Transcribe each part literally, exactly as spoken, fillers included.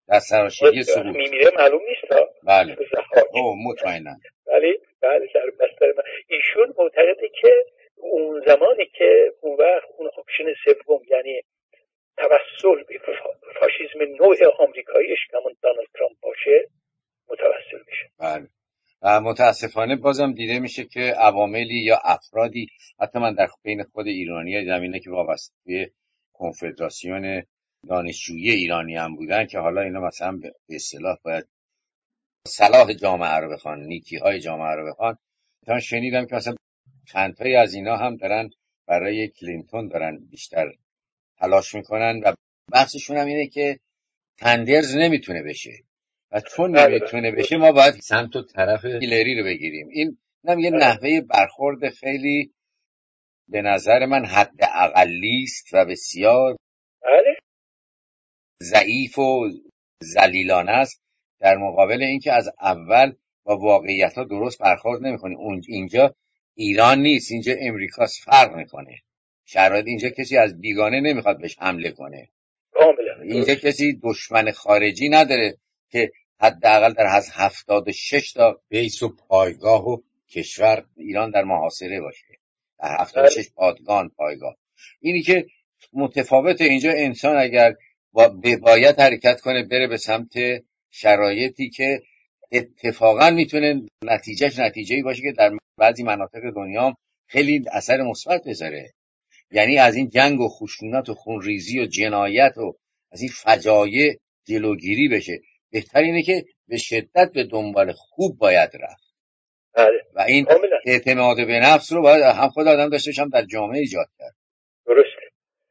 در سراشیبی سقوط میمیره معلوم نیست. بله او مطمئنا. ولی بله در بستر من ایشون معتقده که اون زمانی که اون وقت اون آپشن سوم یعنی توسل به فاشیسم نوع آمریکاییش همون دونالد ترامپ باشه متوسل میشه. بله و متاسفانه بازم دیده میشه که عواملی یا افرادی، حتی من در بین خود ایرانی‌ها دیدم اینه که وابسته به کنفدراسیون دانشجویی ایرانی هم بودن که حالا اینا مثلا به اصطلاح باید صلاح جامعه رو بخوان، نیکی‌های جامعه رو بخوان. تا شنیدم که مثلا چند تایی از اینا هم دارن برای کلینتون دارن بیشتر تلاش میکنن و بحثشون هم اینه که تندرز نمیتونه بشه و چون نمیتونه بشه ما باید سمت و طرف هیلری رو بگیریم. این هم یه نحوه برخورد خیلی به نظر من حد اقلی است و بسیار ضعیف و ذلیلانه است در مقابل اینکه از اول با واقعیت ها درست برخورد نمیکنه. اون اینجا ایران نیست، اینجا امریکاست، فرق میکنه. شرایط اینجا کسی از بیگانه نمیخواد بهش حمله کنه. اینجا کسی دشمن خارجی نداره که حداقل در از هفتاد و شش تا بیس و پایگاه و کشور ایران در محاصره باشه، در هفتاد و شش پادگان پایگاه. اینی که متفاوت اینجا انسان اگر با باید حرکت کنه بره به سمت شرایطی که اتفاقا میتونه نتیجهش نتیجه‌ای باشه که در بعضی مناطق دنیا خیلی اثر مثبت بذاره. یعنی از این جنگ و خشونت و خونریزی و جنایت و از این فجایع جلوگیری بشه. بهتر اینه که به شدت به دنبال خوب باید رفت و این اعتماد به نفس رو باید هم خود آدم داشته باشه هم در جامعه ایجاد کرد. درسته.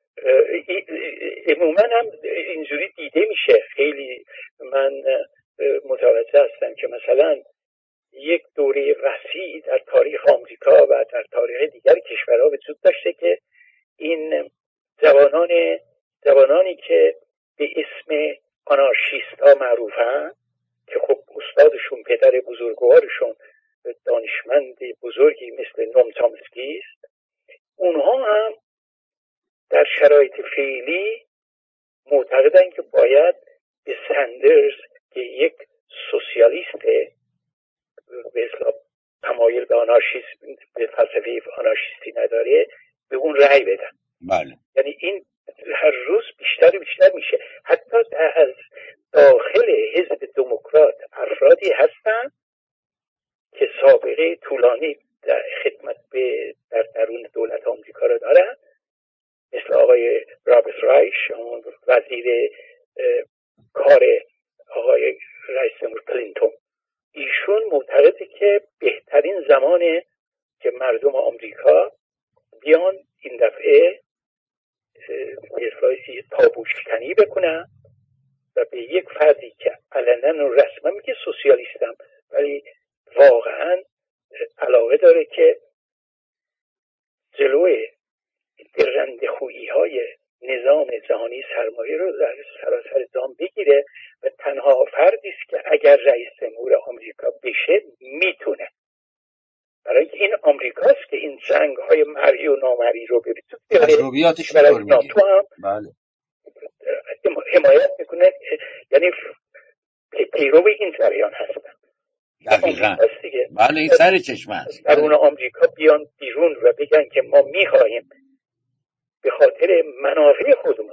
عموما هم اینجوری دیده میشه. خیلی من متوجه هستم که مثلا یک دوره وسیع در تاریخ آمریکا و در تاریخ دیگر کشورها وجود داشته که این جوانان جوانانی که به اسم آنارشیست ها معروفن که خب استادشون پدر بزرگوارشون دانشمند بزرگی مثل نوم چامسکی است، اونها هم در شرایط فعلی معتقدن که باید به سندرز که یک سوسیالیست به اصطلاح تمایل به آنارشیسم به فلسفه آنارشیستی نداره به اون رأی بدن. بله. یعنی این هر روز بیشتر و بیشتر میشه. حتی از داخل حزب دموکرات افرادی هستن که سابقه طولانی در خدمت به در درون دولت آمریکا رو دارن، مثل آقای رابرت رایش وزیر کار آقای رئیس جمهور کلینتون. ایشون معتقده که بهترین زمانه که مردم آمریکا بیان این دفعه اصلاحی تابو شکنی بکنن و به یک فردی که علنا و رسما میگه سوسیالیستم ولی واقعا علاقه داره که جلوی رندخویی های نظام جهانی سرمایه رو در سراسر جهان بگیره و تنها فردی است که اگر رئیس جمهور آمریکا بشه میتونه، برای اینکه این آمریکاست که این جنگ های مرئی و نامرئی رو به وجود بیاره. تجربیاتش رو میگه. بله. حمایت میکنه، یعنی پیرو این جریان هستن. دقیقاً. بله این سر چشمه است. در اون آمریکا بیان بیرون و بگن که ما میخواهیم به خاطر منافع خودمون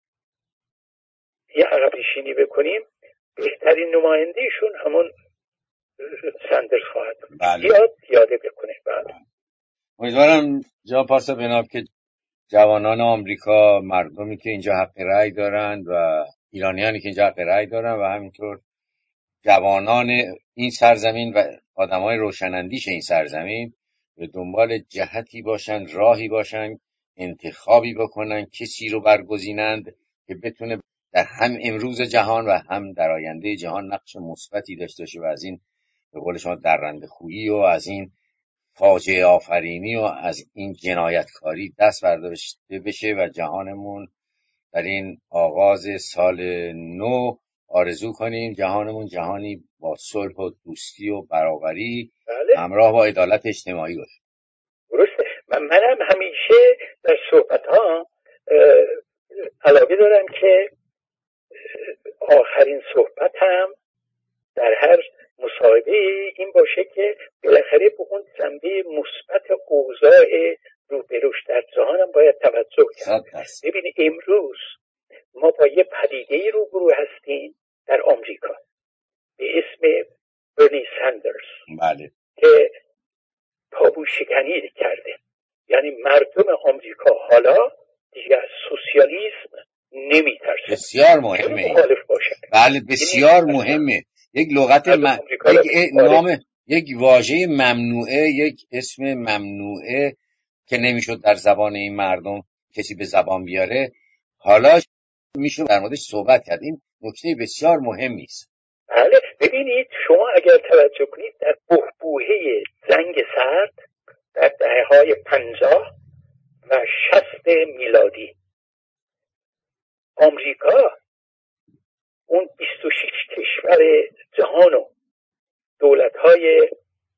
یه عقب نشینی بکنیم، بهترین نمایندهشون همون سندرز خواهد بود. بله. یاد یاده بکنه. بله. امیدوارم جا پاسا بناب که جوانان آمریکا، مردمی که اینجا حق رأی دارند و ایرانیانی که اینجا حق رأی دارن و همینطور جوانان این سرزمین و آدمای روشنندیش این سرزمین به دنبال جهتی باشن، راهی باشن، انتخابی بکنن، کسی رو برگزینند که بتونه در هم امروز جهان و هم در آینده جهان نقش مثبتی داشته باشه و از این به قول شما درنده‌خویی و از این فاجعه آفرینی و از این جنایتکاری دست برداشته بشه و جهانمون در این آغاز سال نو آرزو کنیم جهانمون جهانی با صلح و دوستی و برابری بله. همراه با عدالت اجتماعی باشه. درسته. من منم همیشه در صحبت ها علاقه دارم که آخرین صحبت هم در هر مصاحبه این باشه که بالاخره به اون جنبه مثبت اوضاع رو به رشد در جهان هم باید توجه کرد. ببینید امروز ما با یه پدیده روبرو هستیم در آمریکا به اسم برنی سندرز. بله. که تابو شکنی کرده. یعنی مردم آمریکا حالا دیگه از سوسیالیسم نمیترسن. بسیار مهمه. مخالف باشن. بله بسیار مهمه. یک لغت م... یک نام یک واژه ممنوعه، یک اسم ممنوعه که نمیشد در زبان این مردم کسی به زبان بیاره، حالا میشه در موردش صحبت کرد. این نکته بسیار مهمی است. بله ببینید شما اگر توجه کنید در بحبوحه جنگ سرد در دهه‌های پنجاه و شصت میلادی آمریکا اون بیست و شش کشور جهان و دولت‌های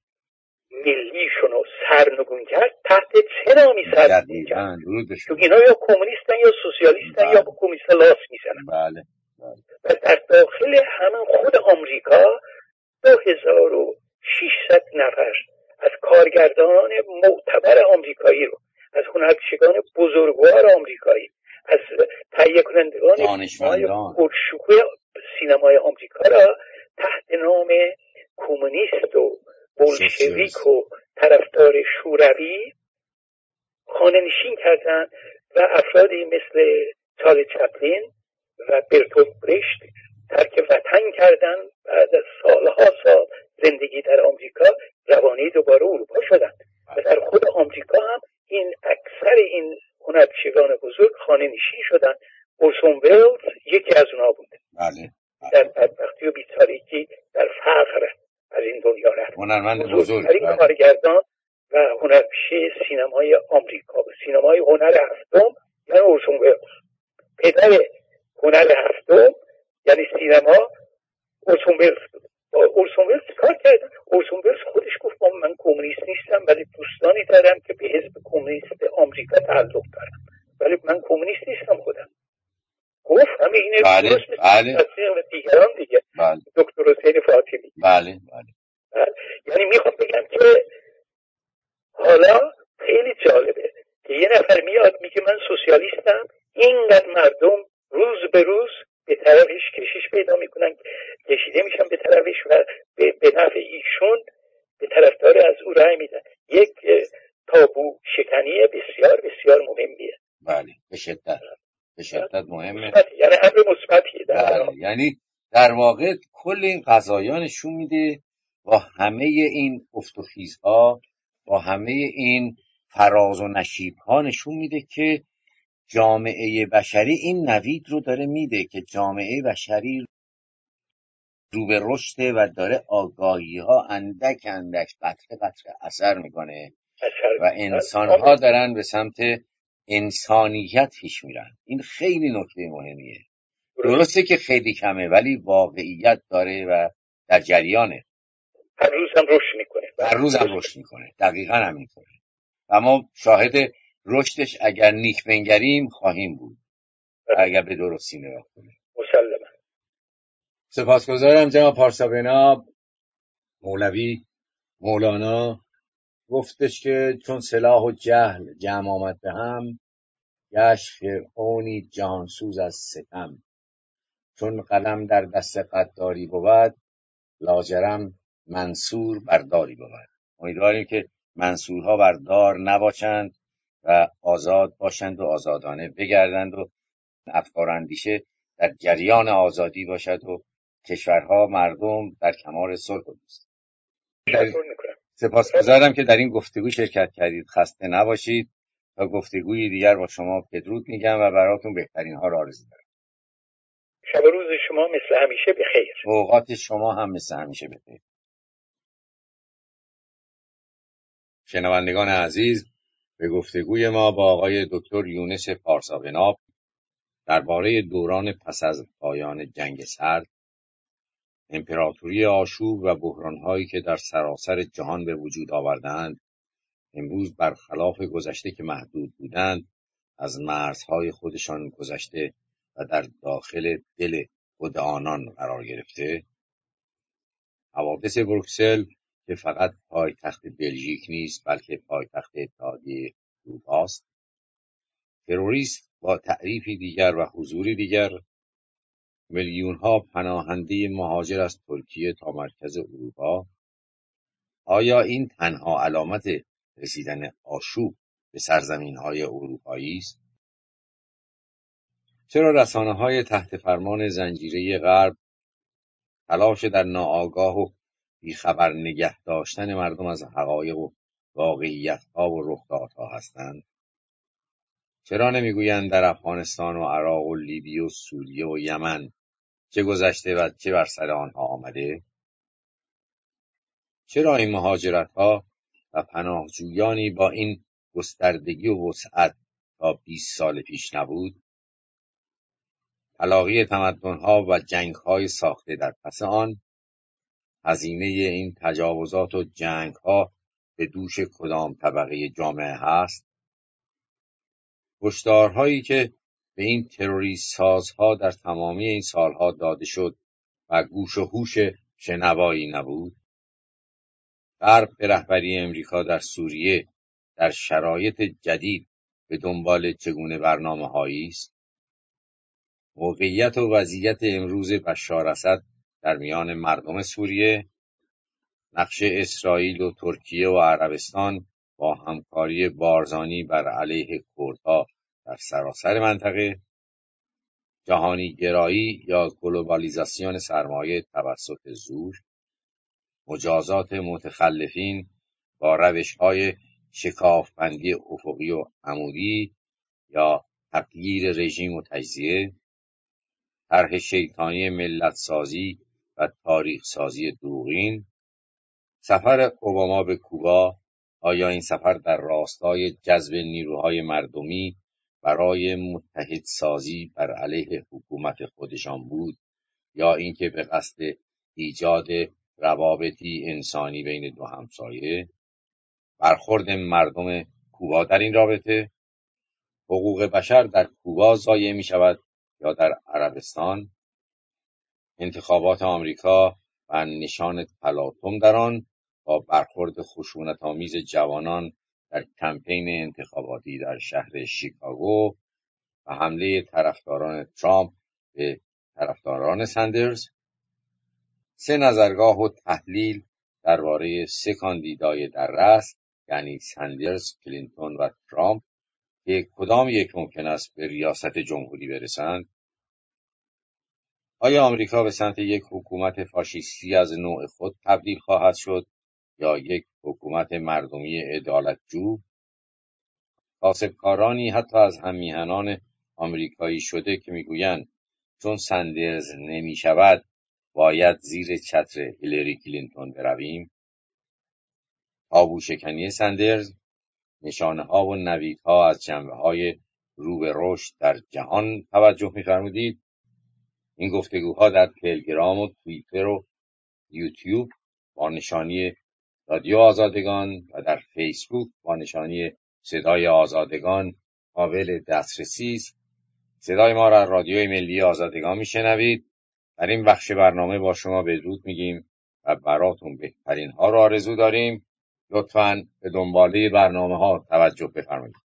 ملیشون رو سرنگون کرد. تحت چه نامی سرنگون کرد؟ تو اینا یا کمونیستن یا سوسیالیستن یا با کمونیست لاس میزنن. بله. و در داخل همون خود آمریکا دو هزار و ششصد نفر از کارگردانان معتبر آمریکایی رو، از هنرپیشگان بزرگوار آمریکایی، از تهیه کنندگان دانشمندان پرشکوه سینمای آمریکا را تحت نام کمونیست و بولشویک و طرفدار شوروی خانه نشین کردن و افرادی مثل چارلی چپلین و برتولت برشت ترک وطن کردن. بعد از سالها سال زندگی در آمریکا روانه دوباره اروپا شدن و در خود آمریکا هم این اکثر این هنرپیشگان بزرگ خانه نشین شدن. اورسون ولز یکی از اونها بود. بله. در بدبختی و بیچارگی در فقر از این دنیا رفت. هنرمند بزرگ، بزرگترین کارگردان و هنرپیشه سینمای آمریکا و سینمای هنر هفتم یعنی اورسون ولز. پدر هنر هفتم یعنی سینما اورسون ولز بود. با اورسون ولز کار کردن. اورسون ولز خودش گفت من کمونیست نیستم ولی دوستانی دارم که به حزب کمونیست آمریکا تعلق دارم ولی من کمونیست نیستم خودم. گفت همه اینه. بله بله دیگران دیگه. بله. دکتر حسین فاطمی. بله بله. بله. یعنی میخوام بگم که حالا خیلی جالبه که یه نفر میاد میگه من سوسیالیستم، اینقدر مردم روز به روز به طرفش کشش پیدا میکنن، کشیده میشن به طرفش و به, به نفع ایشون به طرفدار از او رأی میدن. یک تابو شکنی بسیار بسیار مهمیه. بله به شدت به شدت مهمه. یعنی امر مثبتیه. بله. یعنی در واقع کل این قضایا نشون میده با همه این افت و خیزها، با همه این فراز و نشیبها نشون میده که جامعه بشری این نوید رو داره میده که جامعه بشری رو به رشد و داره آگاهی ها اندک اندک قطره قطره اثر میکنه و انسان ها دارن به سمت انسانیت پیش میرن. این خیلی نکته مهمیه. درسته که خیلی کمه ولی واقعیت داره و در جریانه. هر روز هم رشد میکنه. هر روز هم رشد میکنه. دقیقاً همینطوره. و ما شاهد رشدش اگر نیک بنگریم خواهیم بود. اگر به درستی نگاه کنیم. مسلماً. سپاسگزارم جناب پارسا مولوی مولانا گفتش که چون سلاح و جهل جمع آمد به هم، گشت فرعونی جهانسوز از ستم. چون قلم در دست غداری بود، لاجرم منصور برداری بود. امیدواریم که منصورها بردار نباشند و آزاد باشند و آزادانه بگردند و افکار اندیشه در جریان آزادی باشد و کشورها مردم در کمال صلح و دوستی. سپاسگزارم که در این گفتگو شرکت کردید. خسته نباشید. تا گفتگوی دیگر با شما بدرود میگم و براتون بهترین ها را آرزو دارم. شب روز شما مثل همیشه بخیر. اوقات شما هم مثل همیشه بخیر. شنوندگان عزیز، به گفتگوی ما با آقای دکتر یونس پارسابناب درباره دوران پس از پایان جنگ سرد، امپراتوری آشوب و بحران‌هایی که در سراسر جهان به وجود آوردند، امروز برخلاف گذشته که محدود بودند، از مرزهای خودشان گذشته و در داخل دل خود آنان قرار گرفته، حوادث بروکسل که فقط پایتخت بلژیک نیست بلکه پایتخت اتحادیه اروپا است، تروریست با تعریفی دیگر و حضوری دیگر، میلیون‌ها پناهنده مهاجر از ترکیه تا مرکز اروپا، آیا این تنها علامت رسیدن آشوب به سرزمین‌های اروپایی است؟ چرا رسانه‌های تحت فرمان زنجیره غرب تلاش در ناآگاه و بیخبر نگه داشتن مردم از حقایق و واقعیت‌ها و رخدادها هستند؟ چرا نمیگویند در افغانستان و عراق و لیبی و سوریه و یمن چه گذشته و چه بر سر آنها آمده؟ چرا این مهاجرت‌ها و پناهجویانی با این گستردگی و وسعت تا بیست سال پیش نبود؟ تلاقی تمدن‌ها و جنگ‌های ساخته در پس آن، هزینه این تجاوزات و جنگ‌ها به دوش کدام طبقه جامعه هست؟ هشدارهایی که به این تروریست سازها در تمامی این سالها داده شد و گوش و هوش شنوایی نبود. غرب به رهبری امریکا در سوریه در شرایط جدید به دنبال چگونه برنامه‌هایی است؟ موقعیت و وضعیت امروز بشار اسد در میان مردم سوریه، نقش اسرائیل و ترکیه و عربستان با همکاری بارزانی بر علیه کردها در سراسر منطقه، جهانی گرایی یا گلوبالیزاسیون سرمایه توسط زور، مجازات متخلفین با روش‌های شکافبندی افقی و عمودی یا تغییر رژیم و تجزیه، طرح شیطانی ملت سازی و تاریخ سازی دروغین، سفر اوباما به کوبا، آیا این سفر در راستای جذب نیروهای مردمی برای متحد سازی بر علیه حکومت خودشان بود یا اینکه به قصد ایجاد روابطی انسانی بین دو همسایه؟ برخورد مردم کوبا در این رابطه، حقوق بشر در کوبا ضایع می شود یا در عربستان؟ انتخابات آمریکا و نشان تلاطم در آن با برخورد خشونت‌آمیز جوانان در کمپین انتخاباتی در شهر شیکاگو و حمله طرفداران ترامپ به طرفداران سندرز، سه نظرگاه و تحلیل درباره سه کاندیدای در رأس یعنی سندرز، کلینتون و ترامپ که کدام یک ممکن است به ریاست جمهوری برسند. آیا آمریکا به سمت یک حکومت فاشیستی از نوع خود تبدیل خواهد شد یا یک حکومت مردمی عدالتجو؟ کاسبکارانی حتی از هم میهنان آمریکایی شده که میگویند چون سندرز نمی شود باید زیر چتر هیلاری کلینتون برویم. تابو شکنی سندرز، نشانه ها و نویدها از جنبه های رو به رشد در جهان توجه می‌فرمودید. این گفتگوها در تلگرام و توییتر و یوتیوب با نشانی رادیو آزادگان و در فیسبوک با نشانی صدای آزادگان قابل دسترسی است. صدای ما را رادیوی ملی آزادگان میشنوید. در این بخش برنامه با شما بدرود میگیم و براتون بهترین ها را آرزو داریم. لطفاً به دنباله برنامه ها توجه بفرمایید.